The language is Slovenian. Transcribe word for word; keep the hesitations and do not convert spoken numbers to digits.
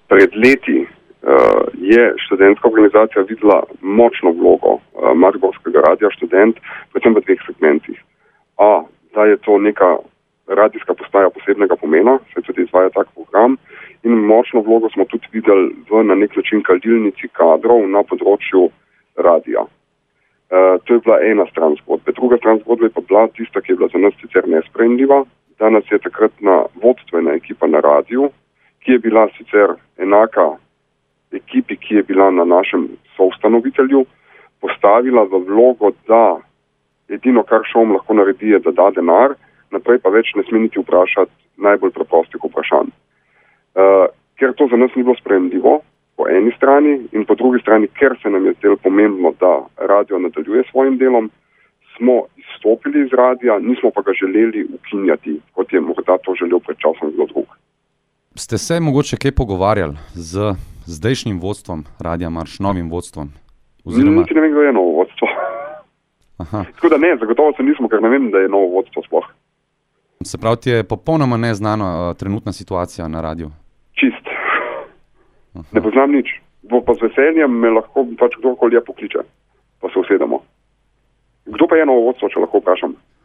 pred leti uh, je študentska organizacija videla močno vlogo uh, mariborskega radia Študent, predvsem v dveh segmentih. A, da je to neka radijska postaja posebnega pomena, se tudi izvaja tak program, in močno vlogo smo tudi videli v na nek način kaldilnici kadrov na področju radija. Uh, to je bila ena stran zgodbe. Druga stran zgodbe je pa bila tista, ki je bila za nas sicer nesprejemljiva. Danes je takratna vodstvena ekipa na radiju, ki je bila sicer enaka ekipi, ki je bila na našem soustanovitelju, postavila v vlogo, da edino, kar šom lahko naredi, je, da da denar, naprej pa več ne sme niti vprašati najbolj preprostih vprašanj. Uh, ker to za nas ni bilo sprejemljivo, po eni strani, in po drugi strani, ker se nam je zdelo pomembno, da radio nadaljuje svojim delom, smo izstopili iz radija, nismo pa ga želeli ukinjati, kot je morda to želel pred časom kdo drug. Ste se mogoče kaj pogovarjali z zdajšnjim vodstvom Radia Marš, novim vodstvom? Oziroma... Niti ne vem, kdo je novo vodstvo. Aha. Tako da ne, zagotovo se nismo, ker ne vem, da je novo vodstvo sploh. Se pravi, ti je popolnoma neznana uh, trenutna situacija na radiju? Čist. Aha. Ne poznam nič. Bo pa z veseljem me lahko pač kdorkoli je pokliče, pa se usedemo. Kdo pa je novo vodstvo, če lahko vprašam?